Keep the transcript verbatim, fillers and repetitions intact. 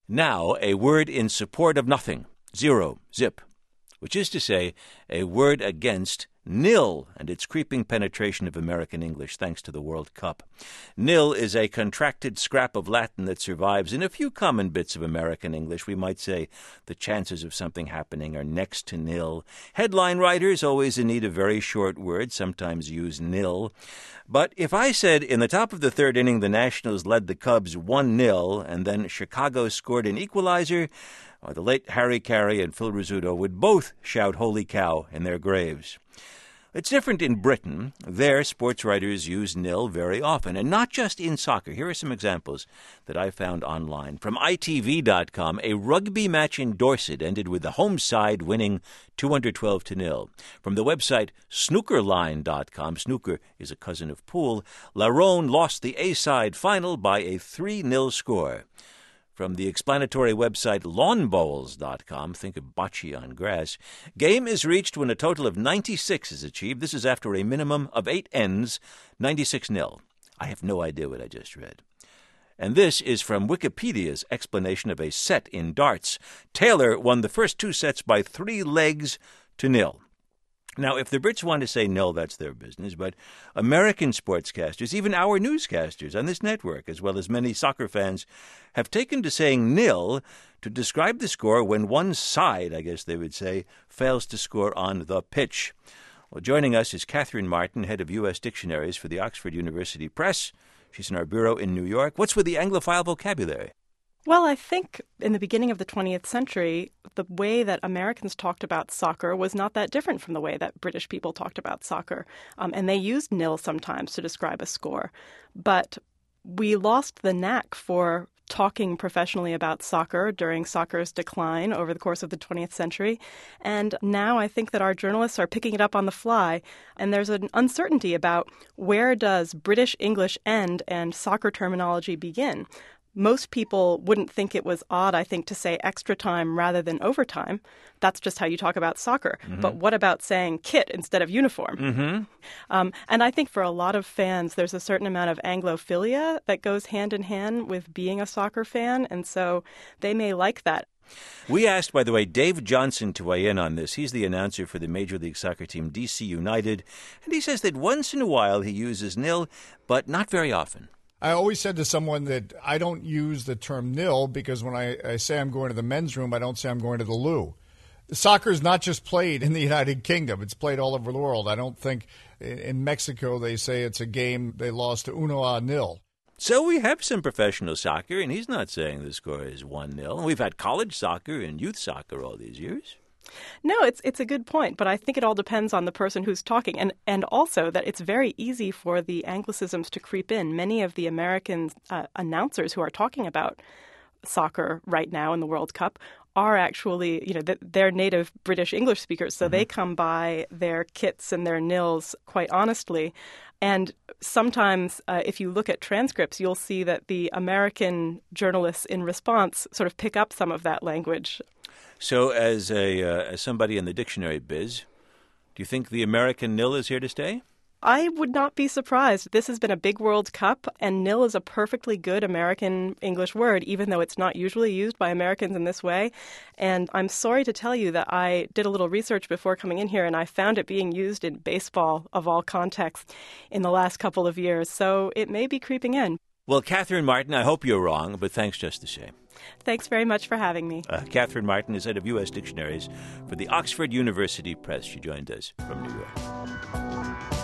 Now, a word in support of nothing, zero, zip, which is to say, a word against nil and its creeping penetration of American English thanks to the World Cup. Nil is a contracted scrap of Latin that survives in a few common bits of American English. We might say the chances of something happening are next to nil. Headline writers, always in need of very short words, sometimes use nil. But if I said in the top of the third inning the Nationals led the Cubs one nil and then Chicago scored an equalizer, or the late Harry Carey and Phil Rizzuto would both shout "Holy cow" in their graves. It's different in Britain. There, sports writers use nil very often, and not just in soccer. Here are some examples that I found online. From I T V dot com, a rugby match in Dorset ended with the home side winning two hundred twelve to nil. From the website snookerline dot com, snooker is a cousin of pool, Larone lost the A-side final by a three nil score. From the explanatory website lawn bowls dot com, think of bocce on grass, game is reached when a total of ninety-six is achieved. This is after a minimum of eight ends, ninety-six nil. I have no idea what I just read. And this is from Wikipedia's explanation of a set in darts. Taylor won the first two sets by three legs to nil. Now, if the Brits want to say nil, that's their business, but American sportscasters, even our newscasters on this network, as well as many soccer fans, have taken to saying nil to describe the score when one side, I guess they would say, fails to score on the pitch. Well, joining us is Catherine Martin, head of U S dictionaries for the Oxford University Press. She's in our bureau in New York. What's with the Anglophile vocabulary? Well, I think in the beginning of the twentieth century, the way that Americans talked about soccer was not that different from the way that British people talked about soccer. Um, and they used nil sometimes to describe a score. But we lost the knack for talking professionally about soccer during soccer's decline over the course of the twentieth century. And now I think that our journalists are picking it up on the fly. And there's an uncertainty about where does British English end and soccer terminology begin. Most people wouldn't think it was odd, I think, to say extra time rather than overtime. That's just how you talk about soccer. Mm-hmm. But what about saying kit instead of uniform? Mm-hmm. Um, and I think for a lot of fans, there's a certain amount of Anglophilia that goes hand in hand with being a soccer fan. And so they may like that. We asked, by the way, Dave Johnson to weigh in on this. He's the announcer for the Major League Soccer team D C United. And he says that once in a while he uses nil, but not very often. I always said to someone that I don't use the term nil because when I, I say I'm going to the men's room, I don't say I'm going to the loo. Soccer is not just played in the United Kingdom. It's played all over the world. I don't think in Mexico they say it's a game they lost to uno a nil. So we have some professional soccer, and he's not saying the score is one nil. We've had college soccer and youth soccer all these years. No, it's it's a good point, but I think it all depends on the person who's talking, and, and also that it's very easy for the Anglicisms to creep in. Many of the American uh, announcers who are talking about soccer right now in the World Cup are actually, you know, they're native British English speakers, so mm-hmm. they come by their kits and their nils quite honestly. And sometimes uh, if you look at transcripts, you'll see that the American journalists in response sort of pick up some of that language. So as a uh, as somebody in the dictionary biz, do you think the American nil is here to stay? I would not be surprised. This has been a big World Cup, and nil is a perfectly good American English word, even though it's not usually used by Americans in this way. And I'm sorry to tell you that I did a little research before coming in here, and I found it being used in baseball of all contexts in the last couple of years. So it may be creeping in. Well, Catherine Martin, I hope you're wrong, but thanks just the same. Thanks very much for having me. Uh, Catherine Martin is head of U S dictionaries for the Oxford University Press. She joined us from New York.